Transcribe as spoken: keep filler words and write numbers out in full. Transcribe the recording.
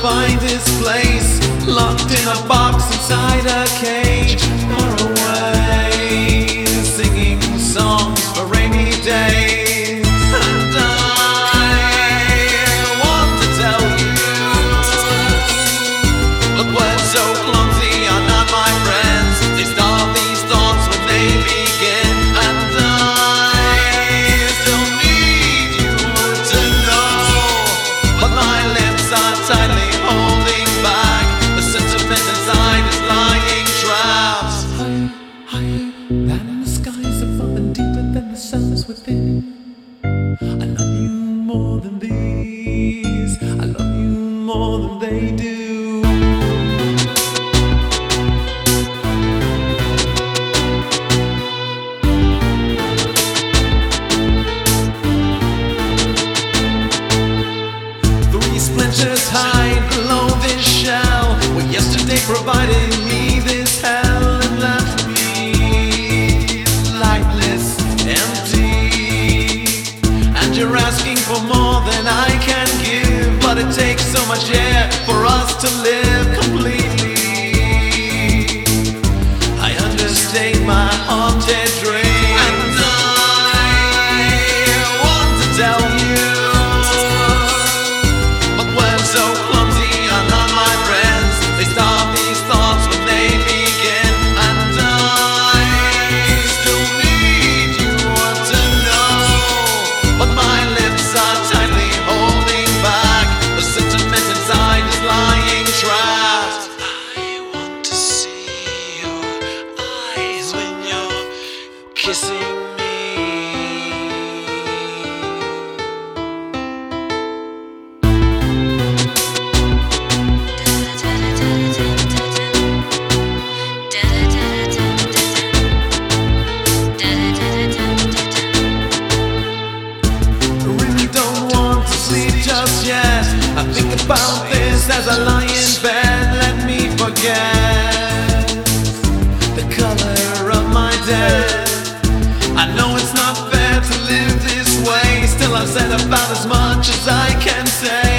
find this place, locked in a box inside a cage, far away, singing songs for rainy days. And I want to tell you, look, we're so clumsy, are not my friends. They start these thoughts when they begin, and I still need you to know, but my lips are tightly holding back. The sentiment inside is lying trapped. Higher, higher than the skies above and deeper than the sounds within. I love you more than these. I love you more than they do. Three splinters hide below this shell, where yesterday provided me this hell, and left me lightless, empty. And you're asking for more than I can give, but it takes so much air for us to live completely. I understate my haunted dream, and I want to tell you, but we're so clumsy, are not my friends. They start these thoughts when they begin, and I still need you to know, but my lips are tightly holding back. The sentiment inside is lying trapped. I want to see your eyes when you're kissing me. Really don't want to sleep just yet. I think about this as I lie in bed. Let me forget the color of my death. I know it's not fair to live this way. Still I've said about as much as I can say.